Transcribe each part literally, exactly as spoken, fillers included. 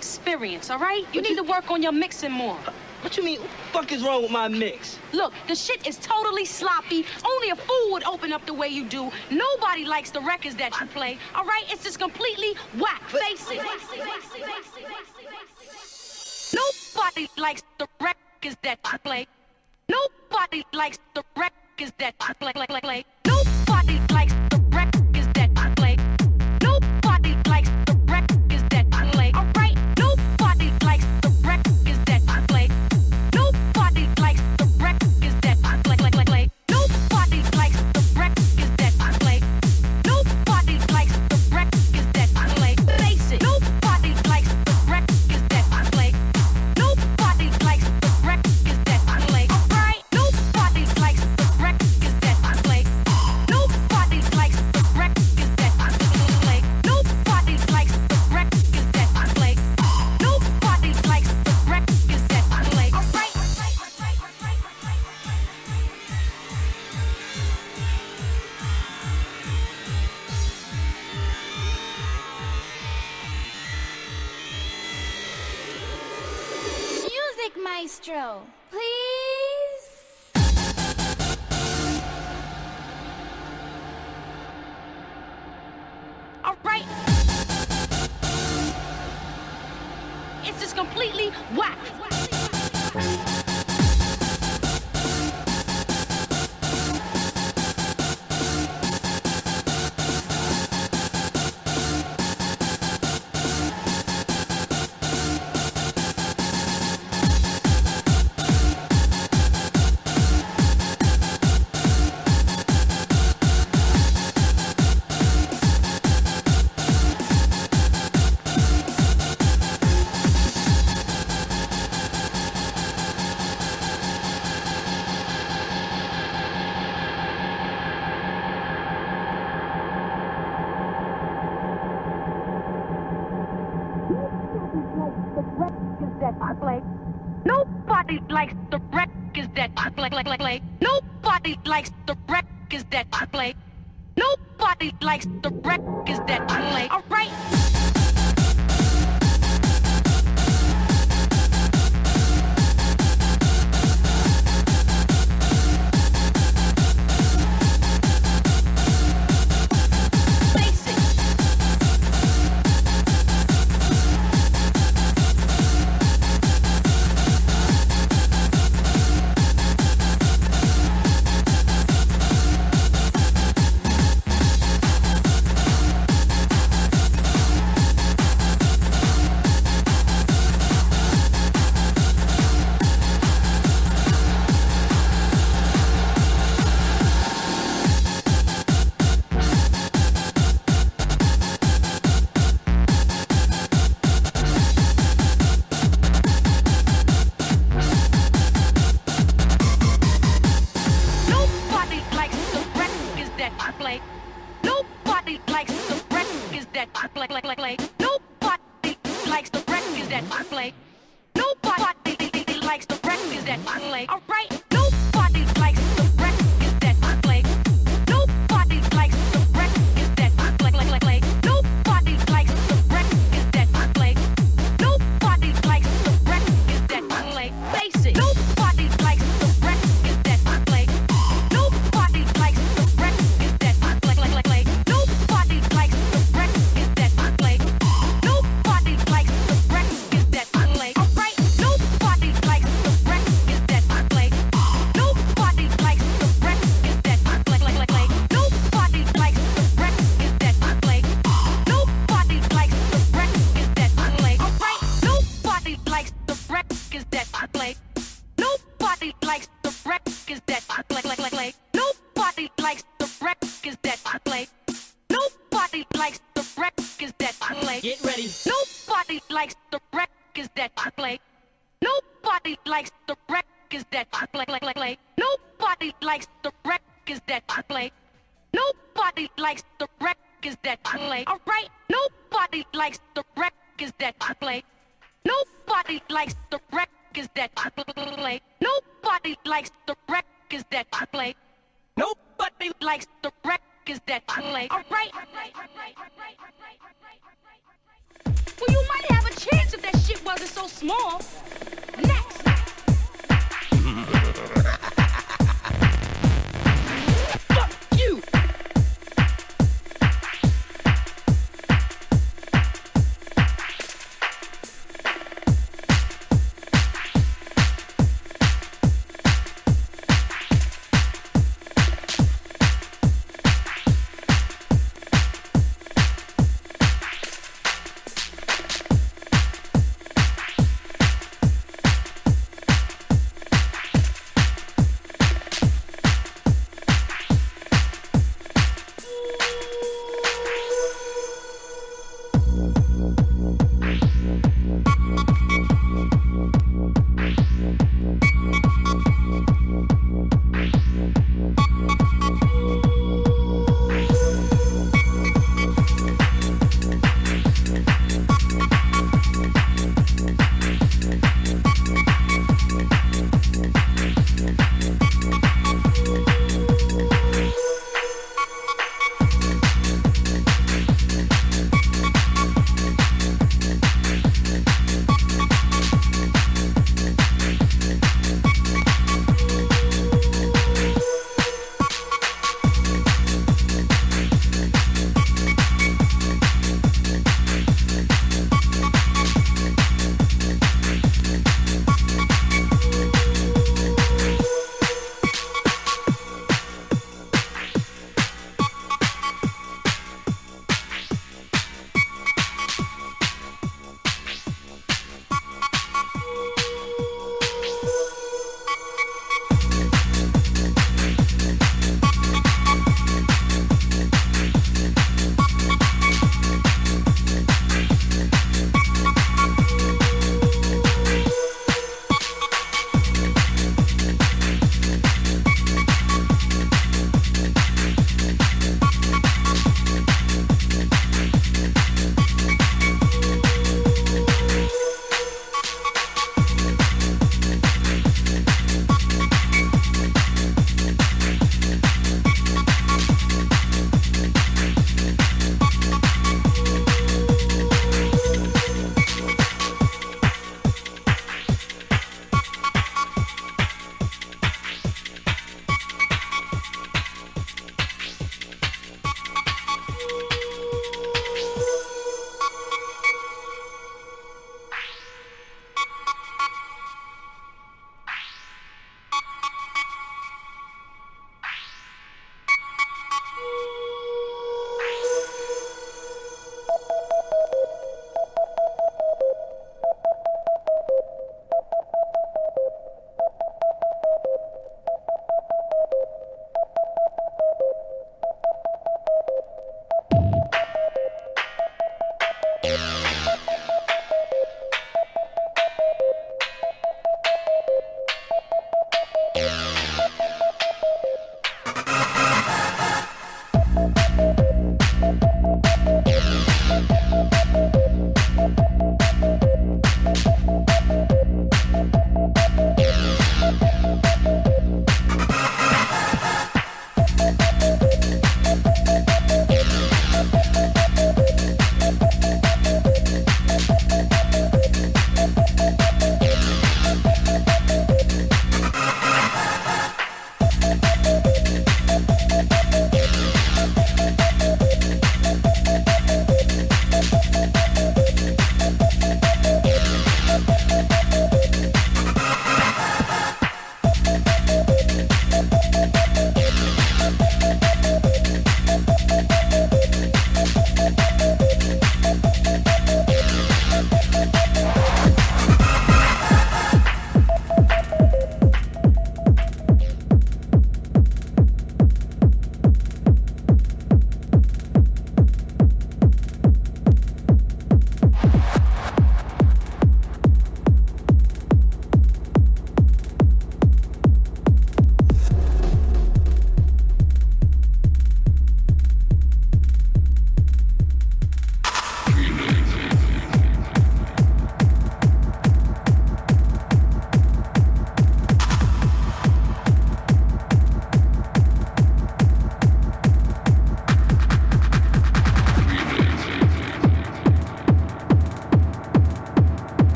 experience, all right? You need to work on your mixing more. What you mean? What the fuck is wrong with my mix? Look, the shit is totally sloppy. Only a fool would open up the way you do. Nobody likes the records that you play, all right? It's just completely whack. Face it. Nobody likes the records that you play. Nobody likes the records that you play. play, play, play. Nobody likes the records that you play. Nobody likes the records that you play. All right. Nobody likes the records that you play. Nobody likes the records that you play. play, play, play. Nobody likes the records that you play. Nobody likes the records that you play. Face it. Nobody likes the records that you play. Nobody likes the records that you play. All right. Nobody likes the records that you play. Nobody likes the records that you play. Nobody likes the records that you play. Nobody likes the records that you play. All right. Music Maestro, please. All right. It's just completely whack. Nobody likes the records that you play. play, play, play. Nobody likes the records that you play. Nobody likes the records that you play. All right. Nobody likes the records that you play. play, play, play. Nobody likes the records that you play. Nobody likes the records that you play. All right. Nobody likes the records that you play. Nobody likes the records that you play. play, play, play. Nobody likes the records that you play. Nobody likes the records that you play. Face it. Nobody likes the records that you play. Nobody likes the records that you play. play, play, play. Nobody likes the records that you play. Nobody likes the records that you play. All right. Nobody likes the records that you play. Nobody likes the records that you play. play, play, play. Nobody likes the records that you play. Nobody likes the records that you play. All right. Nobody likes the records that you play. Nobody likes the records that you play. play, play, play. Nobody likes the records that you play. Nobody likes the records that you play. Get ready. Nobody likes the records that you play. Nobody likes the records that you play. play, play, play. Nobody likes the records that you play. Nobody likes the records that you play. All right. Nobody likes the records that you play. Nobody likes the records that you play. Nobody likes the records that you play. Nobody likes the records that you play. All right. Well, you might have a chance if that shit wasn't so small. Next. Fuck you.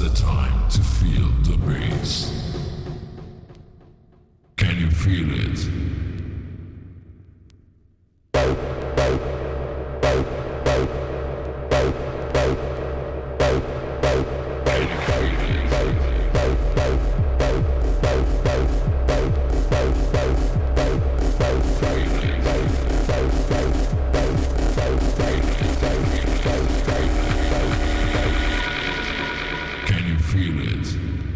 the time to feel the bass. Can you feel it? Can you feel it?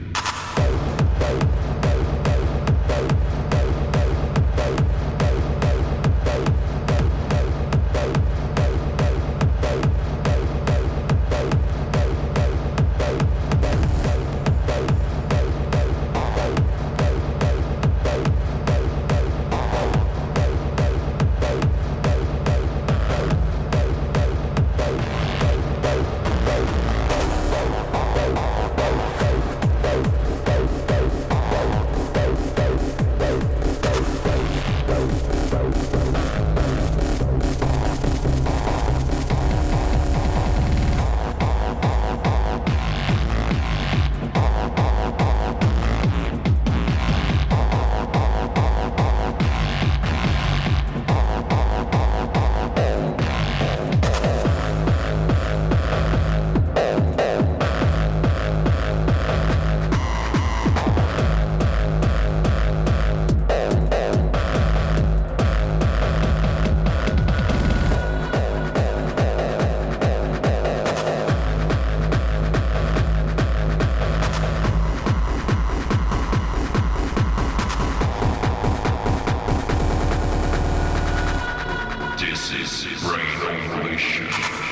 This is Brain Ovulation.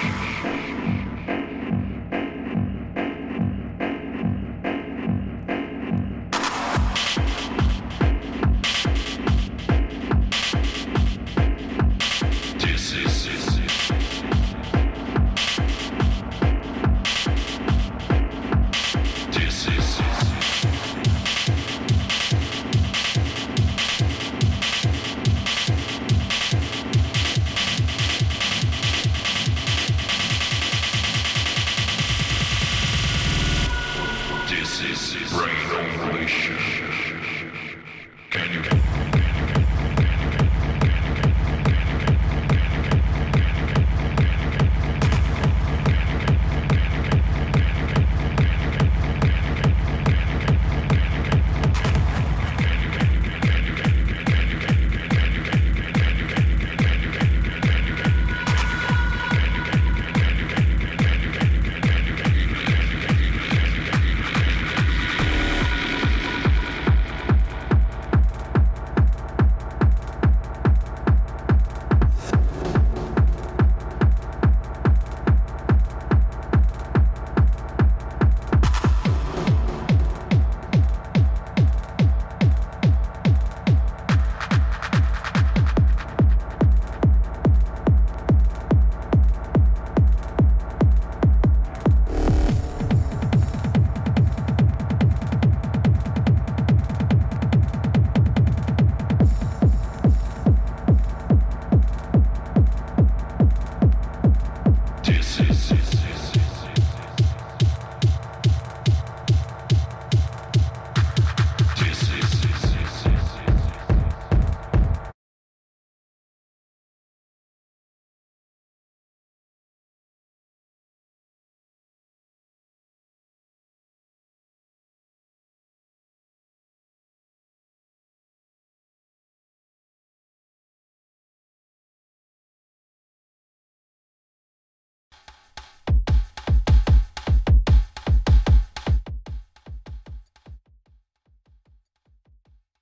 This is This is This is Brain Ovulation. Can you can you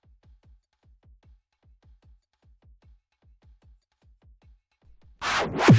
You